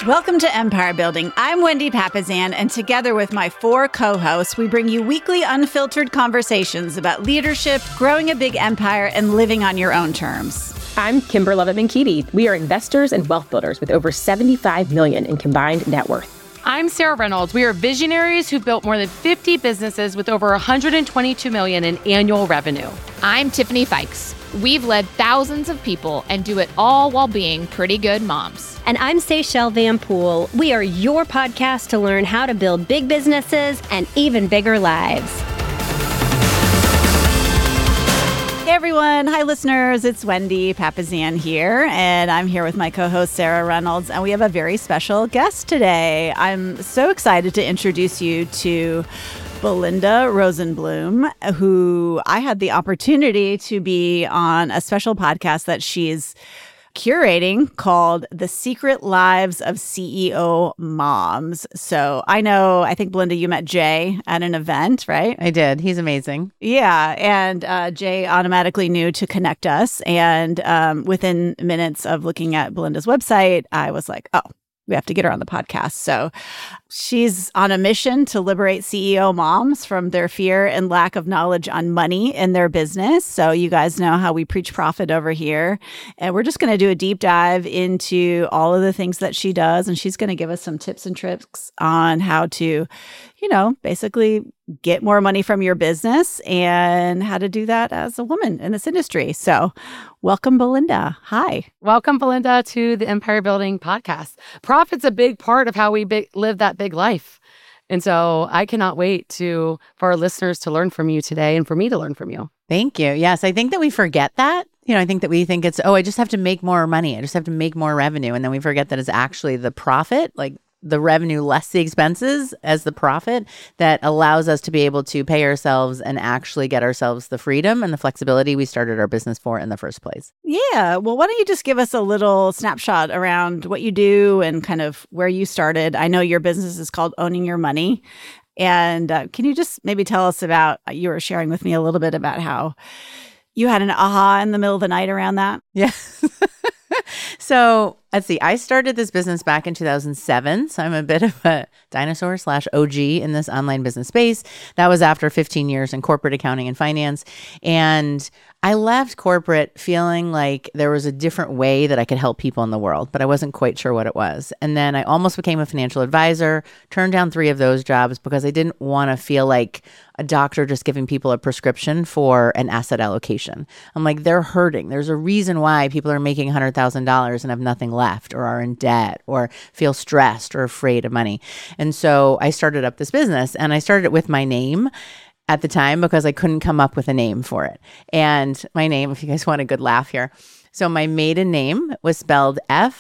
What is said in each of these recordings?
Welcome to Empire Building. I'm Wendy Papasan, and together with my 4 co-hosts, we bring you weekly unfiltered conversations about leadership, growing a big empire, and living on your own terms. I'm Kimber Levitt-Mankiti. We are investors and wealth builders with over $75 million in combined net worth. I'm Sarah Reynolds. We are visionaries who built more than 50 businesses with over $122 million in annual revenue. I'm Tiffany Fikes. We've led thousands of people and do it all while being pretty good moms. And I'm Seychelle Van Poole. We are your podcast to learn how to build big businesses and even bigger lives. Hey everyone. Hi listeners. It's Wendy Papasan here, and I'm here with my co-host Sarah Reynolds, and we have a very special guest today. I'm so excited to introduce you to Belinda Rosenblum, who I had the opportunity to be on a special podcast that she's curating called The Secret Lives of CEO Moms. So I think, Belinda, you met Jay at an event, right? I did. He's amazing. Yeah. And Jay automatically knew to connect us. And within minutes of looking at Belinda's website, I was like, oh, we have to get her on the podcast. So she's on a mission to liberate CEO moms from their fear and lack of knowledge on money in their business. So you guys know how we preach profit over here. And we're just going to do a deep dive into all of the things that she does. And she's going to give us some tips and tricks on how to, basically get more money from your business and how to do that as a woman in this industry. So welcome, Belinda. Hi. Welcome, Belinda, to the Empire Building podcast. Profit's a big part of how we live that big life. And so I cannot wait for our listeners to learn from you today and for me to learn from you. Thank you. Yes, I think that we forget that. I think that we think it's, I just have to make more money. I just have to make more revenue. And then we forget that it's actually the profit, like the revenue less the expenses as the profit, that allows us to be able to pay ourselves and actually get ourselves the freedom and the flexibility we started our business for in the first place. Yeah. Well, why don't you just give us a little snapshot around what you do and kind of where you started? I know your business is called Owning Your Money. And can you just maybe tell us about, you were sharing with me a little bit about how you had an aha in the middle of the night around that? Yeah. So let's see. I started this business back in 2007. So I'm a bit of a dinosaur / OG in this online business space. That was after 15 years in corporate accounting and finance. And I left corporate feeling like there was a different way that I could help people in the world, but I wasn't quite sure what it was. And then I almost became a financial advisor, turned down 3 of those jobs because I didn't want to feel like a doctor just giving people a prescription for an asset allocation. I'm like, they're hurting. There's a reason why people are making $100,000 and have nothing left, or are in debt, or feel stressed or afraid of money. And so I started up this business, and I started it with my name at the time because I couldn't come up with a name for it. And my name, if you guys want a good laugh here. So my maiden name was spelled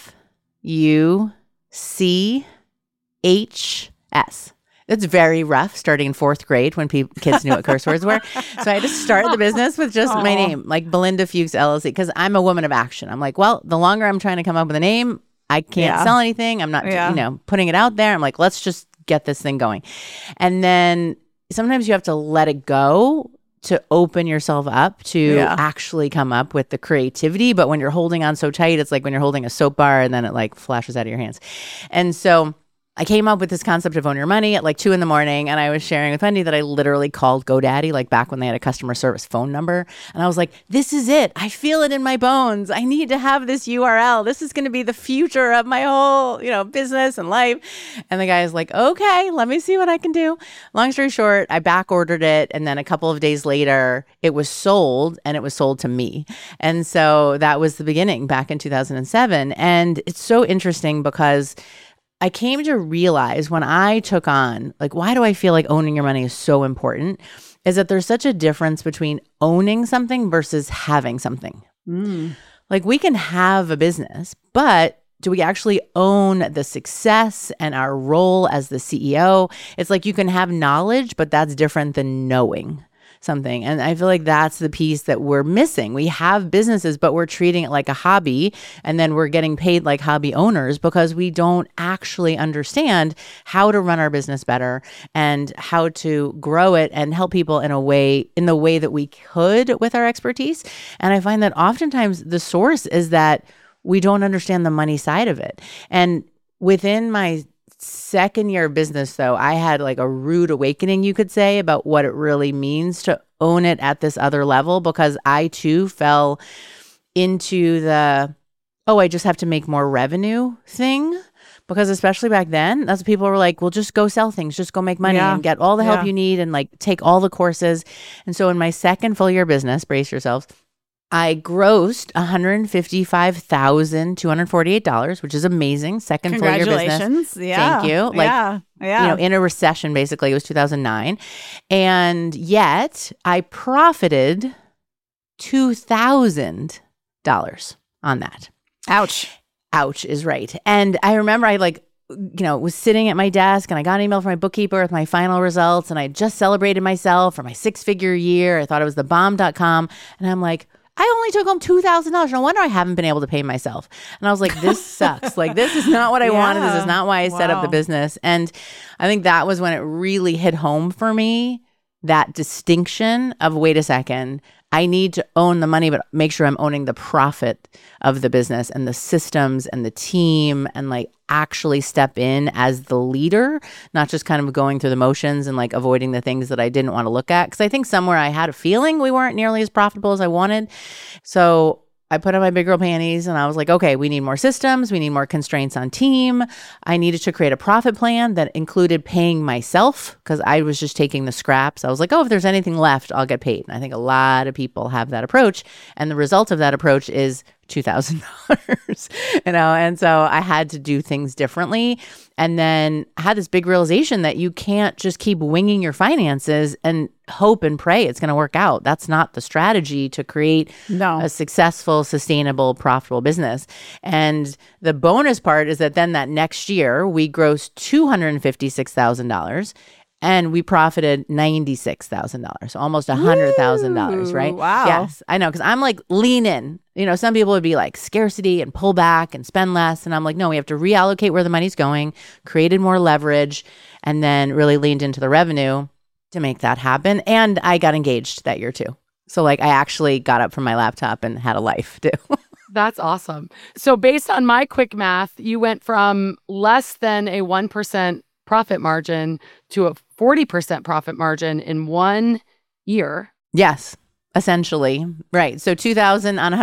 Fuchs. It's very rough starting in 4th grade when kids knew what curse words were. So I just started the business with just my name, like Belinda Fuchs LLC, because I'm a woman of action. I'm like, well, the longer I'm trying to come up with a name, I can't sell anything. I'm not, putting it out there. I'm like, let's just get this thing going. And then sometimes you have to let it go to open yourself up to actually come up with the creativity. But when you're holding on so tight, it's like when you're holding a soap bar and then it like flashes out of your hands. And so I came up with this concept of Own Your Money at like 2 a.m. and I was sharing with Wendy that I literally called GoDaddy, like back when they had a customer service phone number. And I was like, this is it. I feel it in my bones. I need to have this URL. This is going to be the future of my whole, business and life. And the guy's like, okay, let me see what I can do. Long story short, I back ordered it. And then a couple of days later, it was sold, and it was sold to me. And so that was the beginning back in 2007. And it's so interesting because I came to realize when I took on, like, why do I feel like owning your money is so important, is that there's such a difference between owning something versus having something. Like, we can have a business, but do we actually own the success and our role as the CEO? It's like you can have knowledge, but that's different than knowing something. And I feel like that's the piece that we're missing. We have businesses, but we're treating it like a hobby, and then we're getting paid like hobby owners because we don't actually understand how to run our business better and how to grow it and help people in the way that we could with our expertise. And I find that oftentimes the source is that we don't understand the money side of it. And within my second year of business, though, I had like a rude awakening, you could say, about what it really means to own it at this other level, because I too fell into the, oh, I just have to make more revenue thing. Because especially back then, that's what people were like, well, just go sell things, just go make money and get all the help you need and like take all the courses. And so in my second full year business, brace yourselves, I grossed $155,248, which is amazing. Second full year business. Congratulations. Yeah. Thank you. Like, you know, in a recession, basically, it was 2009. And yet I profited $2,000 on that. Ouch. Ouch is right. And I remember I was sitting at my desk and I got an email from my bookkeeper with my final results, and I just celebrated myself for my 6-figure year. I thought it was thebomb.com. And I'm like, I only took home $2,000. No wonder I haven't been able to pay myself. And I was like, this sucks. Like, this is not what I wanted. This is not why I set up the business. And I think that was when it really hit home for me, that distinction of, wait a second, I need to own the money, but make sure I'm owning the profit of the business and the systems and the team, and like actually step in as the leader, not just kind of going through the motions and like avoiding the things that I didn't want to look at. Because I think somewhere I had a feeling we weren't nearly as profitable as I wanted. So I put on my big girl panties and I was like, okay, we need more systems. We need more constraints on team. I needed to create a profit plan that included paying myself, because I was just taking the scraps. I was like, oh, if there's anything left, I'll get paid. And I think a lot of people have that approach. And the result of that approach is $2,000, and so I had to do things differently. And then I had this big realization that you can't just keep winging your finances and hope and pray it's going to work out. That's not the strategy to create a successful, sustainable, profitable business. And the bonus part is that then that next year we grossed $256,000. And we profited $96,000, almost $100,000, right? Wow. Yes, I know, because I'm like, lean in. Some people would be like scarcity and pull back and spend less. And I'm like, no, we have to reallocate where the money's going, created more leverage, and then really leaned into the revenue to make that happen. And I got engaged that year too. So like I actually got up from my laptop and had a life too. That's awesome. So based on my quick math, you went from less than a 1% profit margin to a 40% profit margin in 1 year. Yes, essentially. Right. So 2,000 on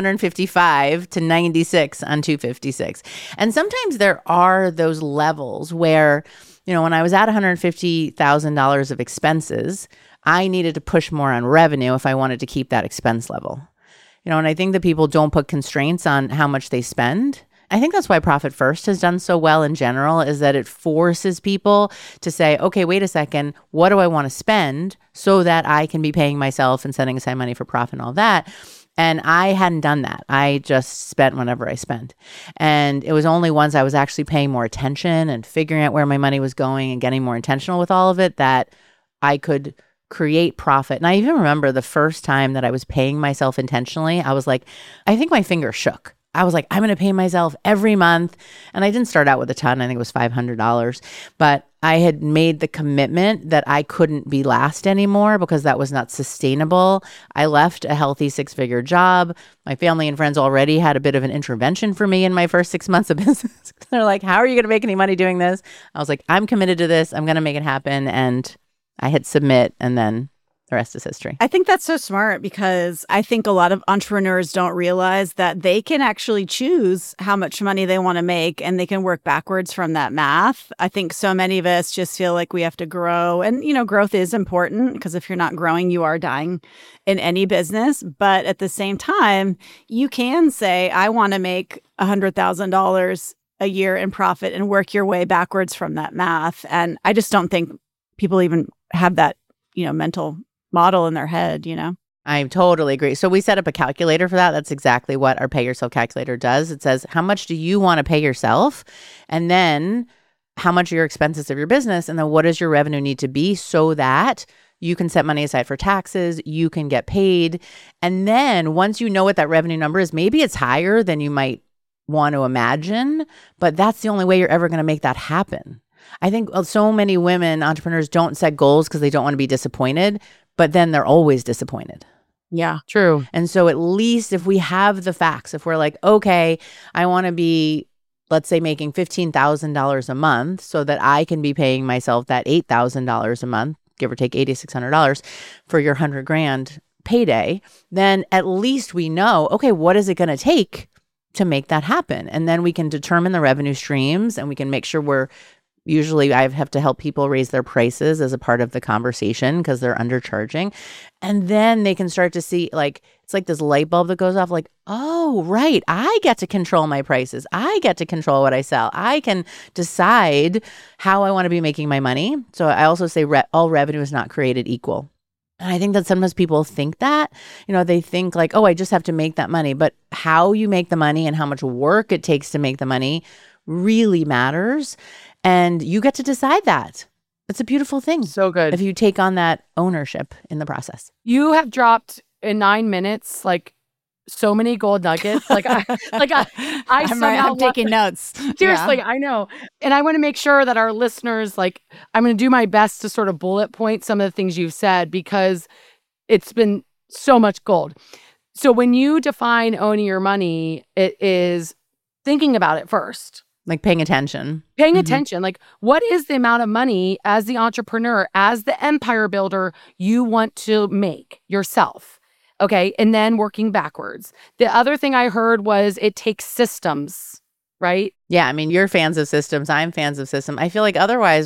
155 to 96 on 256. And sometimes there are those levels where, when I was at $150,000 of expenses, I needed to push more on revenue if I wanted to keep that expense level. And I think that people don't put constraints on how much they spend. I think that's why Profit First has done so well in general, is that it forces people to say, okay, wait a second, what do I want to spend so that I can be paying myself and setting aside money for profit and all that? And I hadn't done that. I just spent whenever I spent. And it was only once I was actually paying more attention and figuring out where my money was going and getting more intentional with all of it that I could create profit. And I even remember the first time that I was paying myself intentionally, I was like, I think my finger shook. I was like, I'm going to pay myself every month. And I didn't start out with a ton. I think it was $500. But I had made the commitment that I couldn't be last anymore because that was not sustainable. I left a healthy 6-figure job. My family and friends already had a bit of an intervention for me in my first 6 months of business. They're like, how are you going to make any money doing this? I was like, I'm committed to this. I'm going to make it happen. And I hit submit, and then the rest is history. I think that's so smart, because I think a lot of entrepreneurs don't realize that they can actually choose how much money they want to make, and they can work backwards from that math. I think so many of us just feel like we have to grow. And, growth is important, because if you're not growing, you are dying in any business. But at the same time, you can say, I want to make $100,000 a year in profit and work your way backwards from that math. And I just don't think people even have that, mental model in their head, I totally agree. So we set up a calculator for that. That's exactly what our Pay Yourself calculator does. It says, how much do you want to pay yourself? And then how much are your expenses of your business? And then what does your revenue need to be so that you can set money aside for taxes, you can get paid. And then once you know what that revenue number is, maybe it's higher than you might want to imagine, but that's the only way you're ever going to make that happen. I think so many women entrepreneurs don't set goals because they don't want to be disappointed, but then they're always disappointed. Yeah, true. And so at least if we have the facts, if we're like, okay, I want to be let's say, making $15,000 a month so that I can be paying myself that $8,000 a month, give or take $8,600 for your $100,000 payday, then at least we know, okay, what is it going to take to make that happen? And then we can determine the revenue streams, and we can make sure usually I have to help people raise their prices as a part of the conversation because they're undercharging. And then they can start to see, like, it's like this light bulb that goes off, like, oh, right, I get to control my prices. I get to control what I sell. I can decide how I want to be making my money. So I also say all revenue is not created equal. And I think that sometimes people think that, they think like, oh, I just have to make that money. But how you make the money and how much work it takes to make the money really matters. And you get to decide that. It's a beautiful thing. So good. If you take on that ownership in the process. You have dropped in 9 minutes, like, so many gold nuggets. I'm taking notes. Seriously, Yeah. I know. And I want to make sure that our listeners, like, I'm going to do my best to sort of bullet point some of the things you've said because it's been so much gold. So when you define owning your money, it is thinking about it first. Like paying attention. Paying attention. Like, what is the amount of money as the entrepreneur, as the empire builder you want to make yourself? Okay. And then working backwards. The other thing I heard was it takes systems, right? Yeah. I mean, you're fans of systems. I'm fans of systems. I feel like otherwise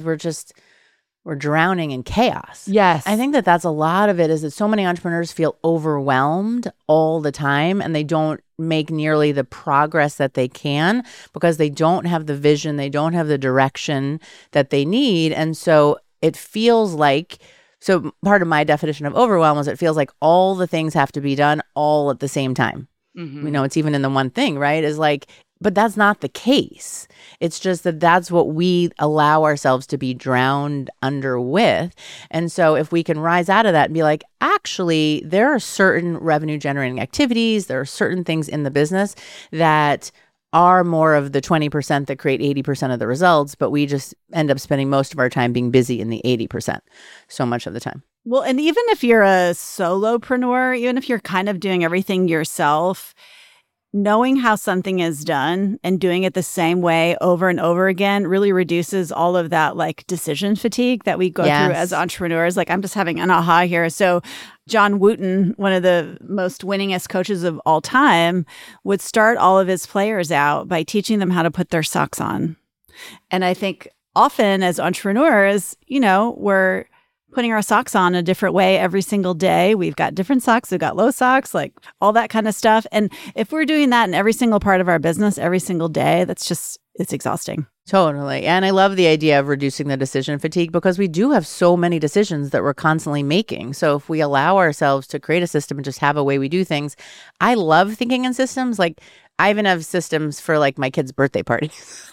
we're drowning in chaos. Yes. I think that's a lot of it is that so many entrepreneurs feel overwhelmed all the time and they don't make nearly the progress that they can because they don't have the vision, they don't have the direction that they need. And so it feels like, so part of my definition of overwhelm is it feels like all the things have to be done all at the same time. Mm-hmm. It's even in the one thing, right? Is like, but that's not the case. It's just that that's what we allow ourselves to be drowned under with. And so if we can rise out of that and be like, actually, there are certain revenue generating activities, there are certain things in the business that are more of the 20% that create 80% of the results, but we just end up spending most of our time being busy in the 80% so much of the time. Well, and even if you're a solopreneur, even if you're kind of doing everything yourself, knowing how something is done and doing it the same way over and over again really reduces all of that like decision fatigue that we go through as entrepreneurs. Like I'm just having an aha here. So John Wooten, one of the most winningest coaches of all time, would start all of his players out by teaching them how to put their socks on. And I think often as entrepreneurs, we're putting our socks on a different way every single day. We've got different socks. We've got low socks, like all that kind of stuff. And if we're doing that in every single part of our business every single day, it's exhausting. Totally. And I love the idea of reducing the decision fatigue because we do have so many decisions that we're constantly making. So if we allow ourselves to create a system and just have a way we do things, I love thinking in systems. Like I even have systems for like my kids' birthday parties.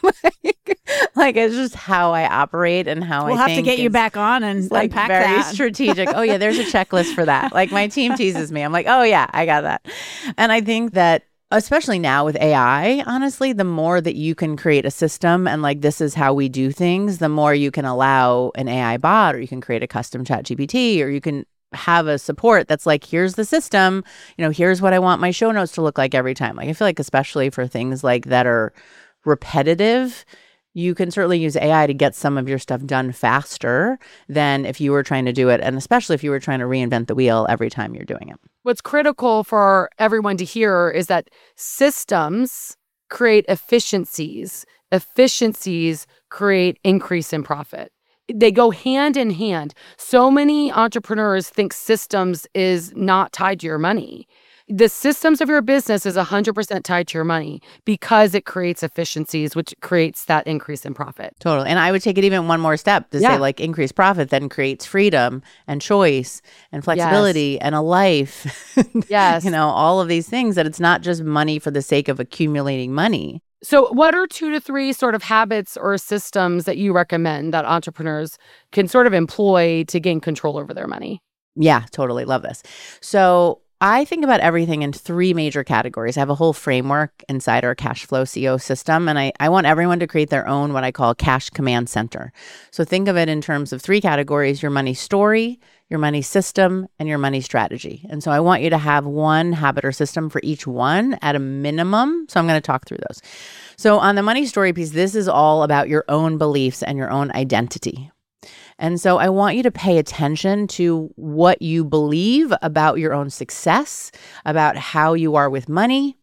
like it's just how I operate and how we'll I think. We'll have to get you back on and like unpack very that. strategic. Oh yeah, there's a checklist for that. Like my team teases me. I'm like, oh yeah, I got that. And I think that especially now with AI, honestly, the more that you can create a system and like this is how we do things, the more you can allow an AI bot or you can create a custom ChatGPT or you can have a support that's like, here's the system, here's what I want my show notes to look like every time. Like I feel like especially for things like that are repetitive, you can certainly use AI to get some of your stuff done faster than if you were trying to do it. And especially if you were trying to reinvent the wheel every time you're doing it. What's critical for everyone to hear is that systems create efficiencies. Efficiencies create increase in profit. They go hand in hand. So many entrepreneurs think systems is not tied to your money. The systems of your business is 100% tied to your money because it creates efficiencies, which creates that increase in profit. Totally. And I would take it even one more step to say like increased profit then creates freedom and choice and flexibility and a life. Yes. All of these things that it's not just money for the sake of accumulating money. So what are 2 to 3 sort of habits or systems that you recommend that entrepreneurs can sort of employ to gain control over their money? Yeah, totally. Love this. So I think about everything in 3 major categories. I have a whole framework inside our cash flow CO system, and I want everyone to create their own what I call cash command center. So think of it in terms of 3 categories: your money story, your money system, and your money strategy. And so I want you to have one habit or system for each one at a minimum. So I'm going to talk through those. So on the money story piece, this is all about your own beliefs and your own identity. And so I want you to pay attention to what you believe about your own success, about how you are with money,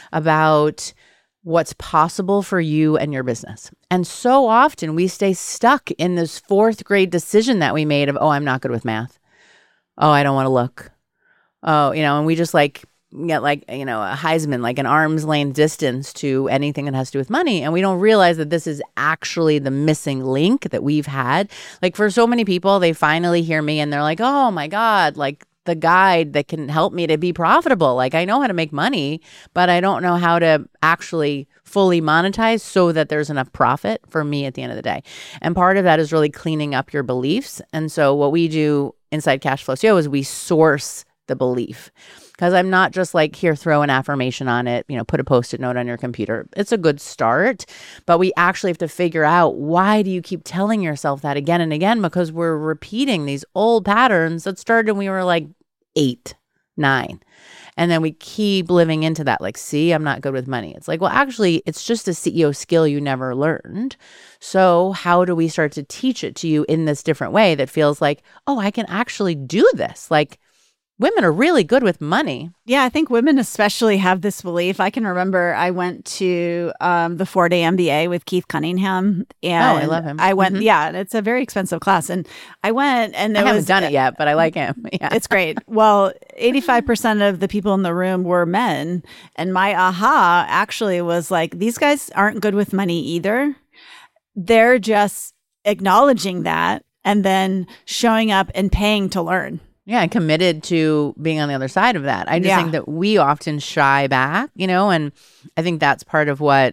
about what's possible for you and your business. And so often we stay stuck in this fourth grade decision that we made of, oh, I'm not good with math. Oh, I don't want to look. Oh, and we just get a Heisman, like an arm's length distance to anything that has to do with money. And we don't realize that this is actually the missing link that we've had. Like for so many people, they finally hear me and they're like, oh my God, like the guide that can help me to be profitable. Like I know how to make money, but I don't know how to actually fully monetize so that there's enough profit for me at the end of the day. And part of that is really cleaning up your beliefs. And so what we do inside Cashflow CEO is we source the belief. Because I'm not just like, here, throw an affirmation on it, put a Post-it note on your computer. It's a good start, but we actually have to figure out, why do you keep telling yourself that again and again? Because we're repeating these old patterns that started when we were like 8, 9. And then we keep living into that, like, see, I'm not good with money. It's like, well, actually, it's just a CEO skill you never learned. So how do we start to teach it to you in this different way that feels like, oh, I can actually do this? Like, women are really good with money. Yeah, I think women especially have this belief. I can remember I went to the 4-day MBA with Keith Cunningham. And I love him. I went, yeah, and it's a very expensive class. And I went and I haven't done it yet, but I like him. Yeah. It's great. Well, 85% of the people in the room were men. And my aha actually was like, these guys aren't good with money either. They're just acknowledging that and then showing up and paying to learn. Yeah, and committed to being on the other side of that. I just think that we often shy back, and I think that's part of what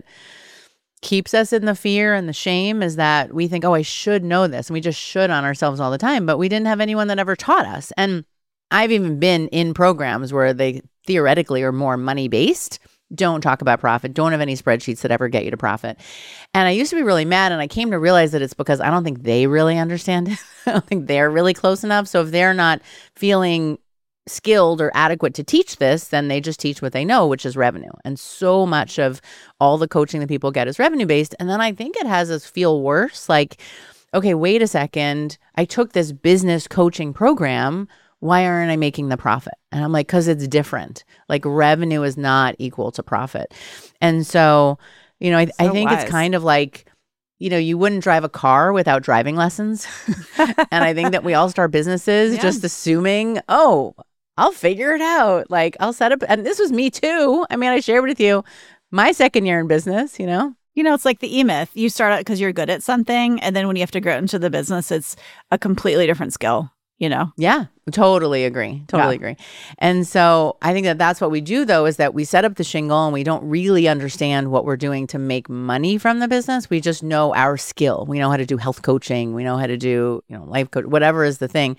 keeps us in the fear and the shame is that we think, oh, I should know this. And we just should on ourselves all the time, but we didn't have anyone that ever taught us. And I've even been in programs where they theoretically are more money-based. Don't talk about profit. Don't have any spreadsheets that ever get you to profit. And I used to be really mad, and I came to realize that it's because I don't think they really understand it. I don't think they're really close enough. So if they're not feeling skilled or adequate to teach this, then they just teach what they know, which is revenue. And so much of all the coaching that people get is revenue-based. And then I think it has us feel worse. Like, okay, wait a second. I took this business coaching program. Why aren't I making the profit? And I'm like, because it's different. Like revenue is not equal to profit. And so, I think it's kind of like, you wouldn't drive a car without driving lessons. And I think that we all start businesses just assuming, oh, I'll figure it out. Like I'll set up. And this was me too. I mean, I shared with you my second year in business, it's like the E-Myth. You start out because you're good at something. And then when you have to grow into the business, it's a completely different skill. Yeah, totally agree. Totally agree. And so I think that that's what we do, though, is that we set up the shingle and we don't really understand what we're doing to make money from the business. We just know our skill. We know how to do health coaching. We know how to do, life coach, whatever is the thing.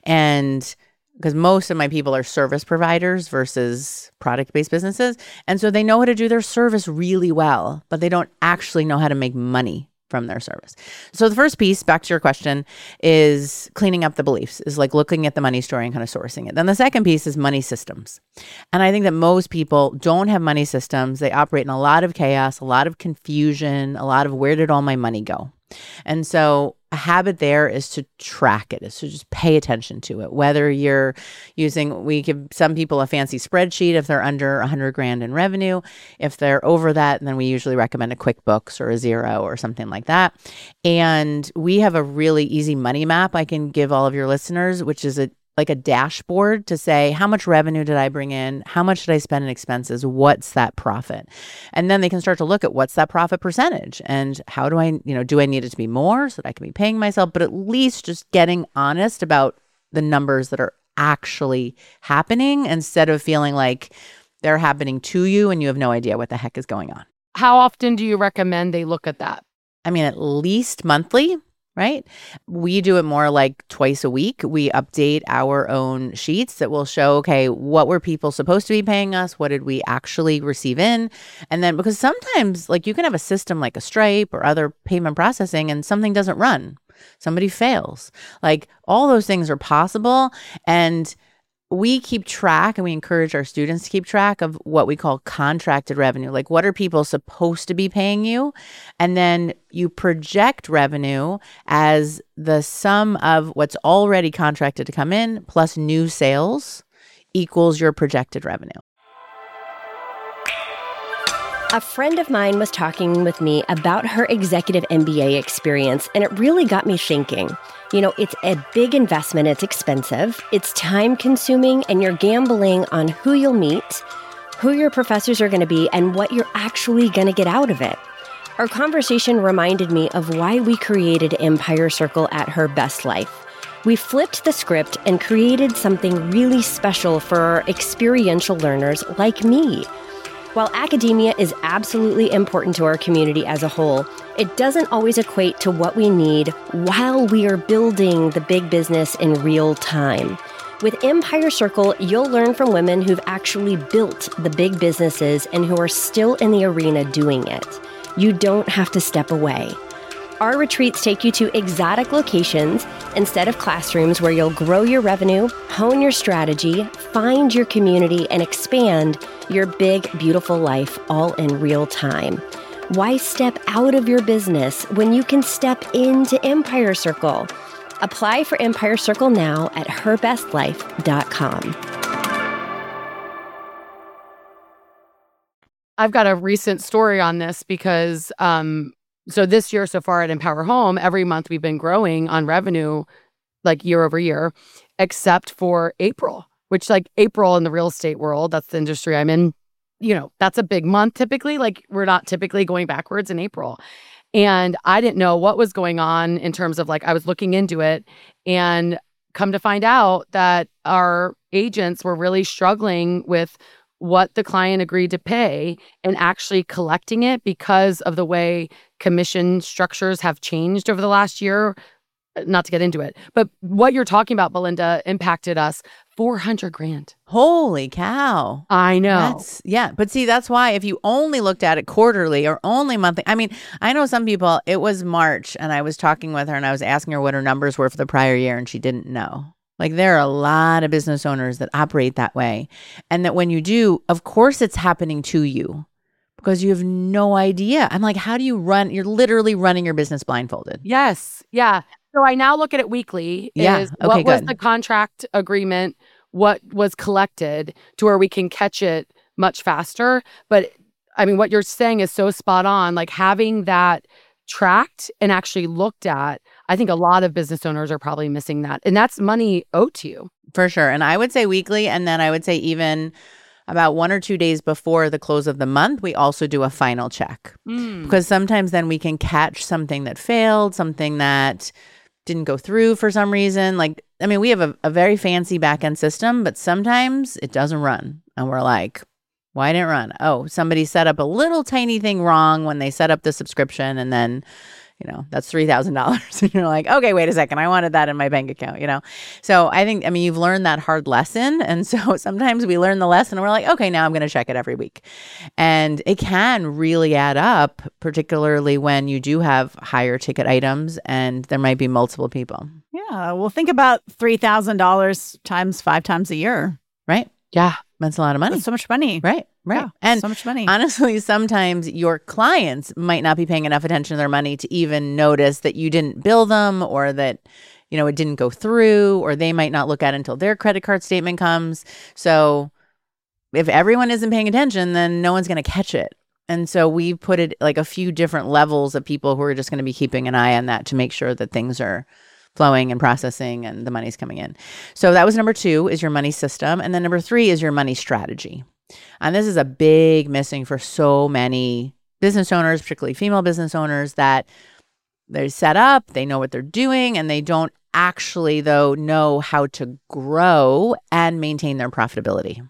And because most of my people are service providers versus product-based businesses. And so they know how to do their service really well, but they don't actually know how to make money from their service. So the first piece, back to your question, is cleaning up the beliefs, is like looking at the money story and kind of sourcing it. Then the second piece is money systems. And I think that most people don't have money systems. They operate in a lot of chaos, a lot of confusion, a lot of where did all my money go? And so a habit there is to track it, is to just pay attention to it. Whether you're using, we give some people a fancy spreadsheet if they're under 100 grand in revenue. If they're over that, then we usually recommend a QuickBooks or a Xero or something like that. And we have a really easy money map I can give all of your listeners, which is like a dashboard to say, how much revenue did I bring in? How much did I spend in expenses? What's that profit? And then they can start to look at what's that profit percentage and how do I, do I need it to be more so that I can be paying myself, but at least just getting honest about the numbers that are actually happening instead of feeling like they're happening to you and you have no idea what the heck is going on. How often do you recommend they look at that? I mean, at least monthly. Right? We do it more like twice a week. We update our own sheets that will show, okay, what were people supposed to be paying us? What did we actually receive in? And then because sometimes like you can have a system like a Stripe or other payment processing and something doesn't run. somebody fails. Like all those things are possible. And we keep track, and we encourage our students to keep track of what we call contracted revenue. Like, what are people supposed to be paying you? And then you project revenue as the sum of what's already contracted to come in plus new sales equals your projected revenue. A friend of mine was talking with me about her executive MBA experience, and it really got me thinking. You know, it's a big investment, it's expensive, it's time consuming, and you're gambling on who you'll meet, who your professors are going to be, and what you're actually going to get out of it. Our conversation reminded me of why we created Empire Circle at Her Best Life. We flipped the script and created something really special for our experiential learners like me. While academia is absolutely important to our community as a whole, it doesn't always equate to what we need while we are building the big business in real time. With Empire Circle, you'll learn from women who've actually built the big businesses and who are still in the arena doing it. You don't have to step away. Our retreats take you to exotic locations instead of classrooms where you'll grow your revenue, hone your strategy, find your community, and expand your big, beautiful life all in real time. Why step out of your business when you can step into Empire Circle? Apply for Empire Circle now at herbestlife.com. I've got a recent story on this because so this year so far at Empower Home, every month we've been growing on revenue like year over year, except for April, which like April in the real estate world, that's the industry I'm in, you know, that's a big month typically. Like we're not typically going backwards in April. And I didn't know what was going on in terms of like, I was looking into it and come to find out that our agents were really struggling with what the client agreed to pay and actually collecting it because of the way commission structures have changed over the last year. Not to get into it, but what you're talking about, Belinda, impacted us $400,000. Holy cow. I know. But see, that's why if you only looked at it quarterly or only monthly, I mean, I know some people, it was March and I was talking with her and I was asking her what her numbers were for the prior year and she didn't know. Like there are a lot of business owners that operate that way. And that when you do, of course it's happening to you because you have no idea. I'm like, how do you run? You're literally running your business blindfolded. Yes. Yeah. So I now look at it weekly. What was the contract agreement? What was collected to where we can catch it much faster? But I mean, what you're saying is so spot on. Like having that tracked and actually looked at, I think a lot of business owners are probably missing that. And that's money owed to you. For sure. And I would say weekly. And then I would say even about 1 or 2 days before the close of the month, we also do a final check. Because sometimes then we can catch something that failed, something that didn't go through for some reason. Like, I mean, we have a very fancy back-end system, but sometimes it doesn't run. And we're like, why didn't it run? Oh, somebody set up a little tiny thing wrong when they set up the subscription. And then, you know, that's $3,000. And you're like, okay, wait a second. I wanted that in my bank account, you know? So I think, I mean, you've learned that hard lesson. And so sometimes we learn the lesson and we're like, okay, now I'm going to check it every week. And it can really add up, particularly when you do have higher ticket items and there might be multiple people. Yeah. Well, think about $3,000 times 5 times a year. Right? Yeah. That's a lot of money. That's so much money. Right. Yeah, and so much money. Honestly, sometimes your clients might not be paying enough attention to their money to even notice that you didn't bill them or that, you know, it didn't go through, or they might not look at it until their credit card statement comes. So if everyone isn't paying attention, then no one's going to catch it. And so we put it like a few different levels of people who are just going to be keeping an eye on that to make sure that things are flowing and processing and the money's coming in. So that was number 2 is your money system. And then number 3 is your money strategy. And this is a big missing for so many business owners, particularly female business owners, that they're set up, they know what they're doing, and they don't actually, though, know how to grow and maintain their profitability.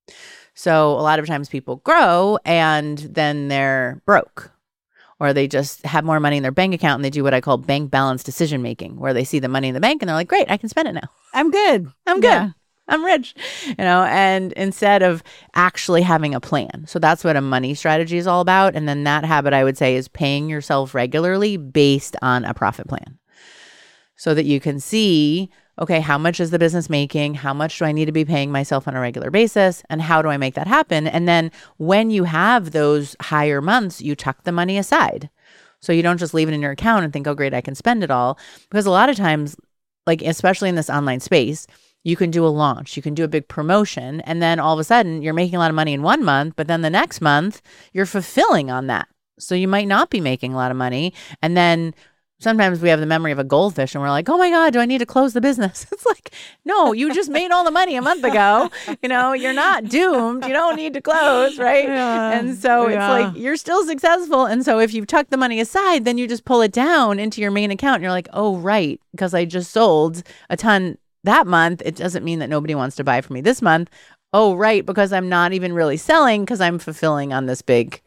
So a lot of times people grow and then they're broke. Or they just have more money in their bank account and they do what I call bank balance decision making, where they see the money in the bank and they're like, great, I can spend it now. I'm good. Yeah. I'm rich, you know, and instead of actually having a plan. So that's what a money strategy is all about. And then that habit, I would say, is paying yourself regularly based on a profit plan. so that you can see, okay, how much is the business making? How much do I need to be paying myself on a regular basis? And how do I make that happen? And then when you have those higher months, you tuck the money aside. So you don't just leave it in your account and think, oh, great, I can spend it all. Because a lot of times, like especially in this online space, you can do a launch, you can do a big promotion, and then all of a sudden you're making a lot of money in 1 month, but then the next month you're fulfilling on that. So you might not be making a lot of money. And then sometimes we have the memory of a goldfish and we're like, oh my God, do I need to close the business? It's like, no, you just made all the money a month ago. You're not doomed. You don't need to close, right? Yeah. And so it's like, you're still successful. And so if you tuck the money aside, then you just pull it down into your main account. And you're like, oh, right, because I just sold a ton that month. It doesn't mean that nobody wants to buy from me this month. Oh, right, because I'm not even really selling because I'm fulfilling on this big,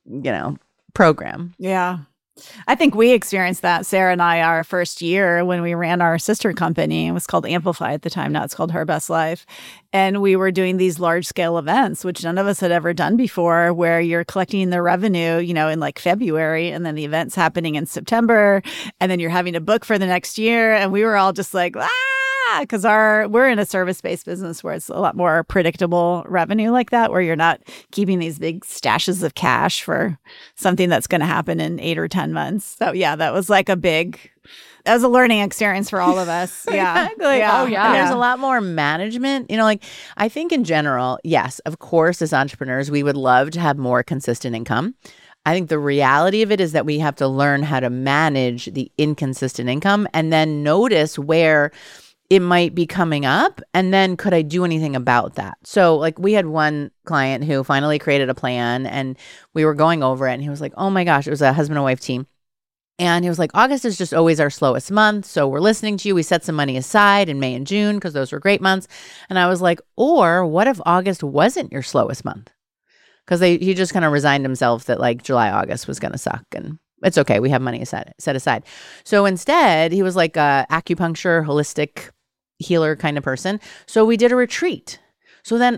program. Yeah. I think we experienced that, Sarah and I, our first year when we ran our sister company. It was called Amplify at the time. Now it's called Her Best Life. And we were doing these large scale events, which none of us had ever done before, where you're collecting the revenue, in like February, and then the event's happening in September, and then you're having to book for the next year. And we were all just like, because we're in a service-based business where it's a lot more predictable revenue like that, where you're not keeping these big stashes of cash for something that's going to happen in 8 or 10 months. So yeah, that was like that was a learning experience for all of us. Yeah. Exactly. Yeah. Oh, yeah. There's a lot more management. I think in general, yes, of course, as entrepreneurs, we would love to have more consistent income. I think the reality of it is that we have to learn how to manage the inconsistent income and then notice where it might be coming up. And then could I do anything about that? So like we had one client who finally created a plan and we were going over it and he was like, oh my gosh, it was a husband and wife team. And he was like, August is just always our slowest month. So we're listening to you. We set some money aside in May and June because those were great months. And I was like, or what if August wasn't your slowest month? Because he just kind of resigned himself that like July, August was going to suck. And it's okay. We have money set aside. So instead, he was like a acupuncture, holistic healer kind of person. So we did a retreat. So then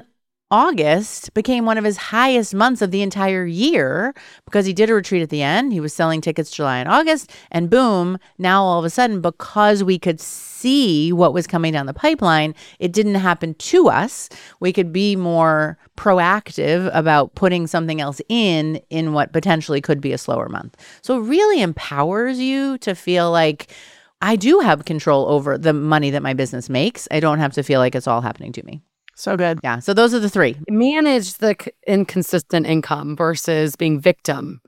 August became one of his highest months of the entire year because he did a retreat at the end. He was selling tickets July and August, and boom, now all of a sudden, because we could see what was coming down the pipeline, it didn't happen to us. We could be more proactive about putting something else in what potentially could be a slower month. So it really empowers you to feel like I do have control over the money that my business makes. I don't have to feel like it's all happening to me. So good. Yeah. So those are the three. Manage the inconsistent income versus being victim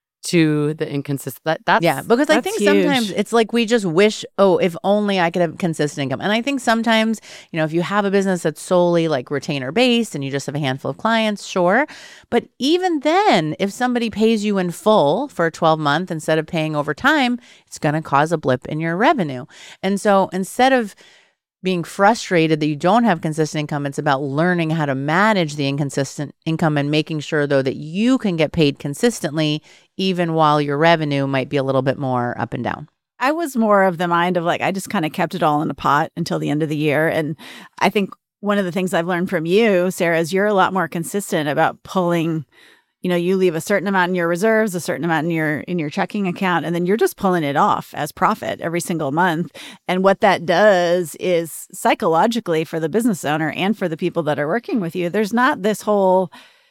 to the inconsistent. Because I think huge. sometimes it's like we just wish, oh, if only I could have consistent income. And I think sometimes, if you have a business that's solely like retainer based and you just have a handful of clients, sure. But even then, if somebody pays you in full for a 12-month instead of paying over time, it's going to cause a blip in your revenue. And so instead of being frustrated that you don't have consistent income, it's about learning how to manage the inconsistent income and making sure, though, that you can get paid consistently even while your revenue might be a little bit more up and down. I was more of the mind of like, I just kind of kept it all in a pot until the end of the year. And I think one of the things I've learned from you, Sarah, is you're a lot more consistent about pulling, you leave a certain amount in your reserves, a certain amount in your checking account, and then you're just pulling it off as profit every single month. And what that does is psychologically for the business owner and for the people that are working with you, there's not this whole,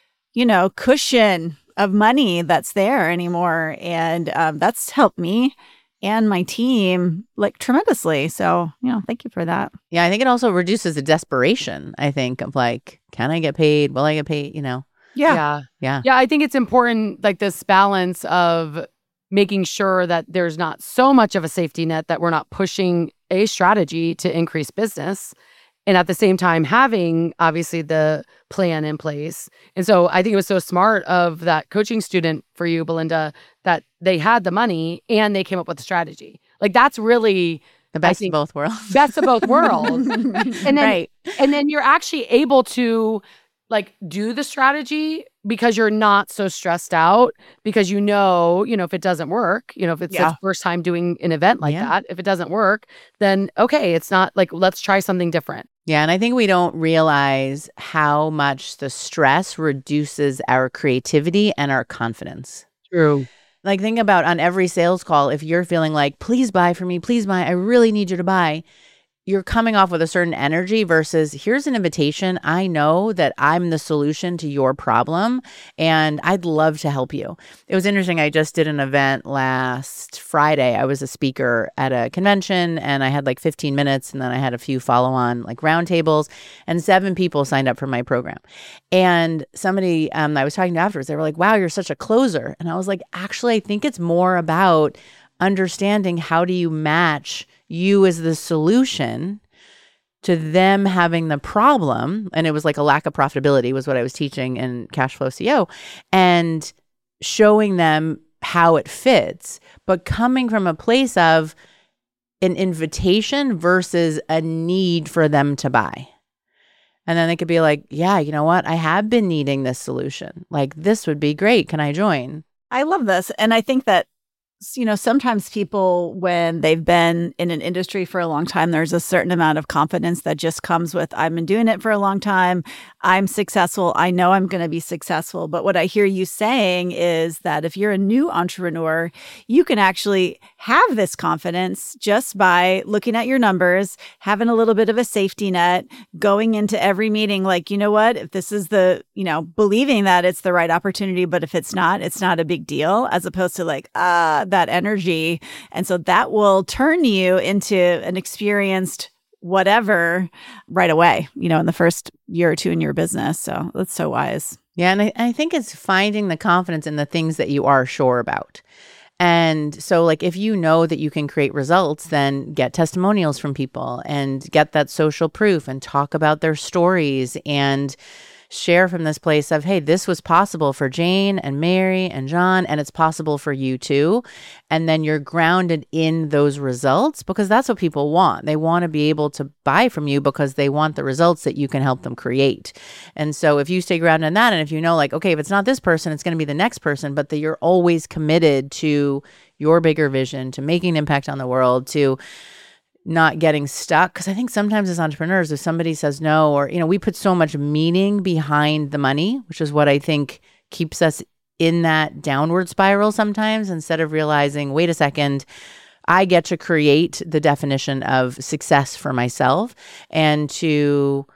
cushion of money that's there anymore. And that's helped me and my team like tremendously. So, thank you for that. Yeah, I think it also reduces the desperation, I think, of like, can I get paid? Will I get paid? Yeah. I think it's important, like this balance of making sure that there's not so much of a safety net that we're not pushing a strategy to increase business. And at the same time, having obviously the plan in place. And so I think it was so smart of that coaching student for you, Belinda, that they had the money and they came up with a strategy. Like that's really the best of both worlds. Best of both worlds. And then you're actually able to like do the strategy because you're not so stressed out because if it doesn't work, if it's the first time doing an event like that, if it doesn't work, then okay, it's not like, let's try something different. Yeah. And I think we don't realize how much the stress reduces our creativity and our confidence. True. Like, think about on every sales call, if you're feeling like, please buy for me, please buy, I really need you to buy. You're coming off with a certain energy versus here's an invitation. I know that I'm the solution to your problem and I'd love to help you. It was interesting. I just did an event last Friday. I was a speaker at a convention and I had like 15 minutes and then I had a few follow-on like roundtables and 7 people signed up for my program. And somebody I was talking to afterwards, they were like, wow, you're such a closer. And I was like, actually, I think it's more about understanding how do you match you as the solution to them having the problem. And it was like a lack of profitability was what I was teaching in Cash Flow CEO, and showing them how it fits, but coming from a place of an invitation versus a need for them to buy. And then they could be like, yeah, you know what? I have been needing this solution. Like, this would be great. Can I join? I love this. And I think that, you know, sometimes people, when they've been in an industry for a long time, there's a certain amount of confidence that just comes with, I've been doing it for a long time. I'm successful. I know I'm going to be successful. But what I hear you saying is that if you're a new entrepreneur, you can actually have this confidence just by looking at your numbers, having a little bit of a safety net, going into every meeting like, you know what, if this is the, you know, believing that it's the right opportunity, but if it's not a big deal, as opposed to like, that energy. And so that will turn you into an experienced whatever right away, you know, in the first year or two in your business. So that's so wise. Yeah. And I think it's finding the confidence in the things that you are sure about. And so like, if you know that you can create results, then get testimonials from people and get that social proof and talk about their stories and share from this place of, hey, this was possible for Jane and Mary and John, and it's possible for you too. And then you're grounded in those results because that's what people want. They want to be able to buy from you because they want the results that you can help them create. And so if you stay grounded in that, and if you know like, okay, if it's not this person, it's going to be the next person, but that you're always committed to your bigger vision, to making an impact on the world, to not getting stuck. Because I think sometimes as entrepreneurs, if somebody says no, or, you know, we put so much meaning behind the money, which is what I think keeps us in that downward spiral sometimes, instead of realizing, wait a second, I get to create the definition of success for myself and to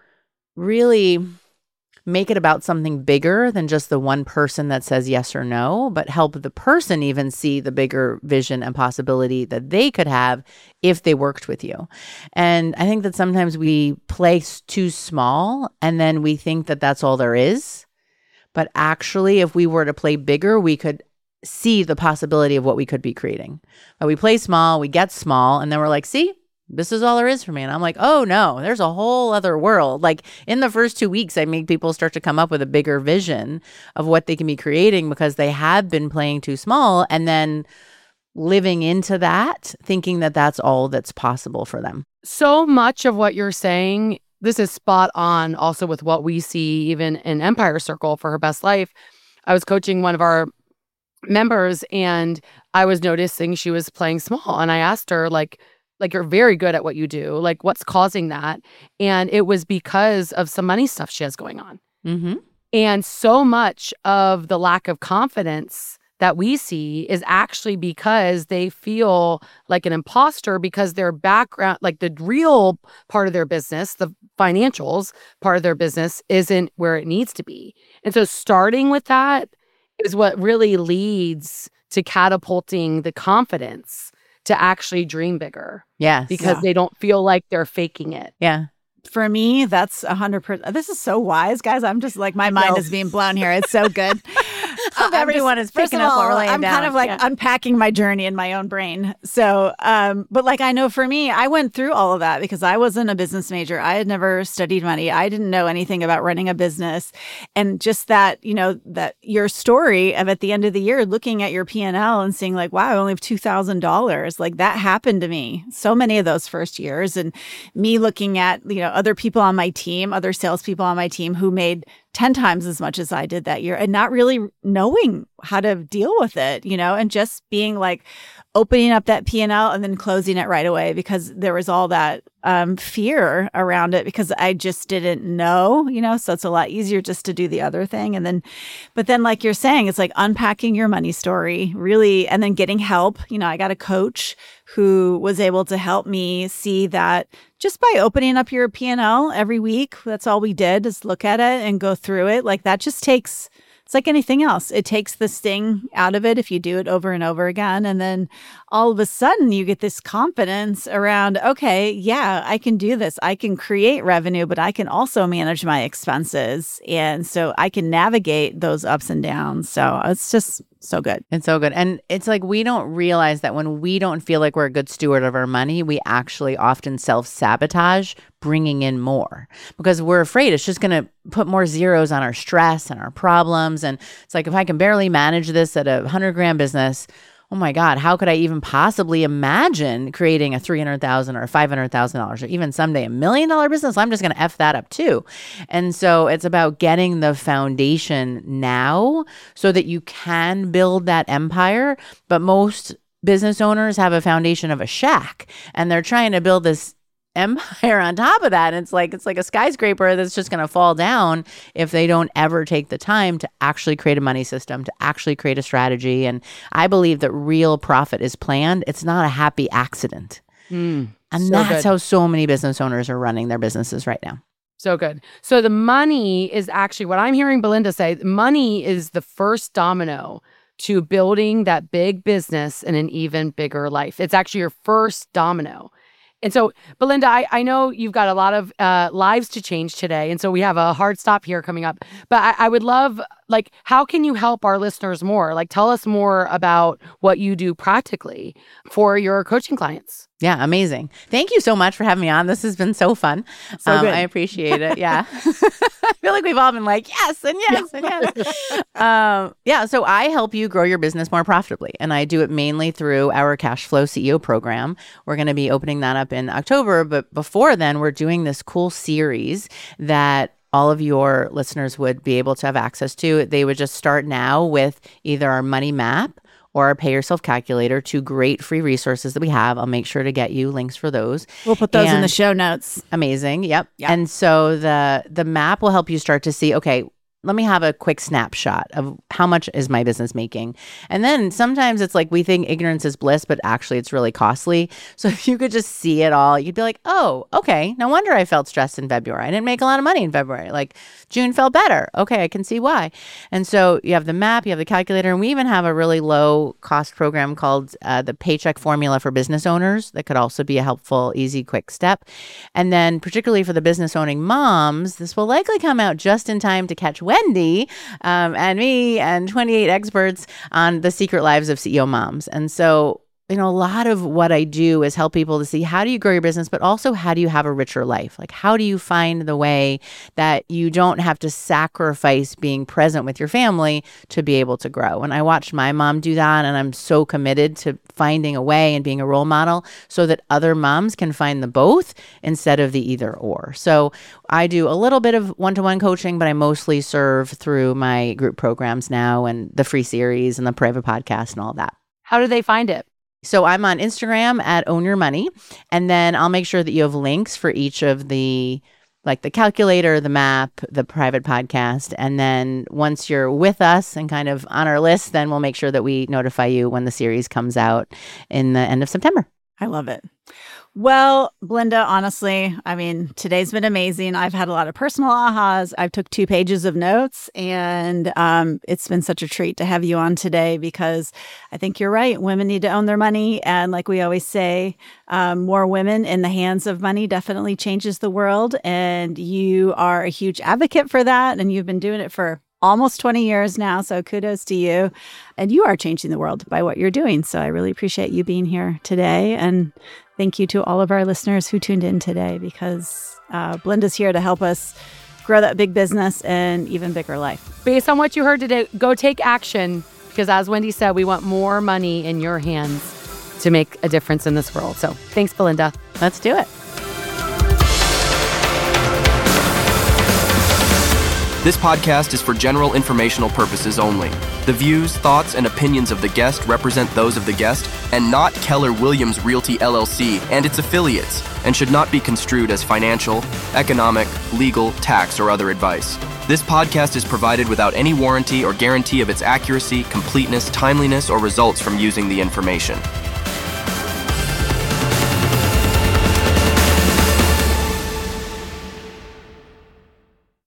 really make it about something bigger than just the one person that says yes or no, but help the person even see the bigger vision and possibility that they could have if they worked with you. And I think that sometimes we play too small and then we think that that's all there is. But actually, if we were to play bigger, we could see the possibility of what we could be creating. But we play small, we get small, and then we're like, see? This is all there is for me. And I'm like, oh no, there's a whole other world. Like in the first 2 weeks, I make people start to come up with a bigger vision of what they can be creating because they have been playing too small and then living into that, thinking that that's all that's possible for them. So much of what you're saying, this is spot on also with what we see even in Empire Circle for Her Best Life. I was coaching one of our members and I was noticing she was playing small. And I asked her, like, you're very good at what you do. Like, what's causing that? And it was because of some money stuff she has going on. Mm-hmm. And so much of the lack of confidence that we see is actually because they feel like an imposter because their background, like the real part of their business, the financials part of their business isn't where it needs to be. And so starting with that is what really leads to catapulting the confidence to actually dream bigger. Yes. Because they don't feel like they're faking it. Yeah. For me, that's 100%. This is so wise, guys. I'm just like, my mind is being blown here. It's so good. Everyone is picking up what we're laying I'm down. kind of like unpacking my journey in my own brain. So, but like I know for me, I went through all of that because I wasn't a business major. I had never studied money. I didn't know anything about running a business. And just that, you know, that your story of at the end of the year, looking at your P&L and seeing like, wow, I only have $2,000. Like that happened to me so many of those first years. And me looking at, you know, other people on my team, other salespeople on my team who made 10 times as much as I did that year and not really knowing how to deal with it, you know, and just being like opening up that P&L and then closing it right away because there was all that fear around it because I just didn't know, so it's a lot easier just to do the other thing. But then like you're saying, it's like unpacking your money story really, and then getting help. I got a coach who was able to help me see that just by opening up your P&L every week, that's all we did is look at it and go through it. Like that just takes, it's like anything else. It takes the sting out of it if you do it over and over again. And then all of a sudden you get this confidence around, okay, yeah, I can do this. I can create revenue, but I can also manage my expenses. And so I can navigate those ups and downs. So it's just so good. It's so good. And it's like we don't realize that when we don't feel like we're a good steward of our money, we actually often self-sabotage bringing in more because we're afraid it's just going to put more zeros on our stress and our problems. And it's like, if I can barely manage this at a $100,000 business, oh my God, how could I even possibly imagine creating a $300,000 or $500,000 or even someday $1 million business? I'm just going to F that up too. And so it's about getting the foundation now so that you can build that empire. But most business owners have a foundation of a shack and they're trying to build this empire on top of that. And it's like a skyscraper that's just going to fall down if they don't ever take the time to actually create a money system, to actually create a strategy. And I believe that real profit is planned. It's not a happy accident. And that's how so many business owners are running their businesses right now. So good. So the money is actually what I'm hearing Belinda say. Money is the first domino to building that big business in an even bigger life. It's actually your first domino. And so, Belinda, I know you've got a lot of lives to change today. And so we have a hard stop here coming up. But I would love, like, how can you help our listeners more? Like, tell us more about what you do practically for your coaching clients. Yeah, amazing. Thank you so much for having me on. This has been so fun. So good. I appreciate it. Yeah. I feel like we've all been like, yes, and yes, and yes. So I help you grow your business more profitably. And I do it mainly through our Cash Flow CEO program. We're going to be opening that up in October. But before then, we're doing this cool series that all of your listeners would be able to have access to. They would just start now with either our money map or our Pay Yourself Calculator, 2 great free resources that we have. I'll make sure to get you links for those. We'll put those in the show notes. Amazing. Yep. And so the map will help you start to see, okay, let me have a quick snapshot of how much is my business making. And then sometimes it's like we think ignorance is bliss, but actually it's really costly. So if you could just see it all, you'd be like, oh, okay, no wonder I felt stressed in February. I didn't make a lot of money in February. Like June felt better. Okay, I can see why. And so you have the map, you have the calculator, and we even have a really low cost program called the Paycheck Formula for Business Owners that could also be a helpful, easy, quick step. And then particularly for the business owning moms, this will likely come out just in time to catch Wendy and me and 28 experts on the secret lives of CEO moms. And so, a lot of what I do is help people to see how do you grow your business, but also how do you have a richer life? Like, how do you find the way that you don't have to sacrifice being present with your family to be able to grow? And I watched my mom do that, and I'm so committed to finding a way and being a role model so that other moms can find the both instead of the either or. So I do a little bit of one-to-one coaching, but I mostly serve through my group programs now and the free series and the private podcast and all that. How do they find it? So I'm on Instagram at Own Your Money, and then I'll make sure that you have links for each of the, like the calculator, the map, the private podcast. And then once you're with us and kind of on our list, then we'll make sure that we notify you when the series comes out in the end of September. I love it. Well, Belinda, honestly, today's been amazing. I've had a lot of personal ahas. I took 2 pages of notes, and it's been such a treat to have you on today because I think you're right. Women need to own their money. And like we always say, more women in the hands of money definitely changes the world. And you are a huge advocate for that. And you've been doing it for almost 20 years now. So kudos to you. And you are changing the world by what you're doing. So I really appreciate you being here today. And thank you to all of our listeners who tuned in today because Belinda's here to help us grow that big business and even bigger life. Based on what you heard today, go take action because as Wendy said, we want more money in your hands to make a difference in this world. So thanks, Belinda. Let's do it. This podcast is for general informational purposes only. The views, thoughts, and opinions of the guest represent those of the guest and not Keller Williams Realty LLC and its affiliates, and should not be construed as financial, economic, legal, tax, or other advice. This podcast is provided without any warranty or guarantee of its accuracy, completeness, timeliness, or results from using the information.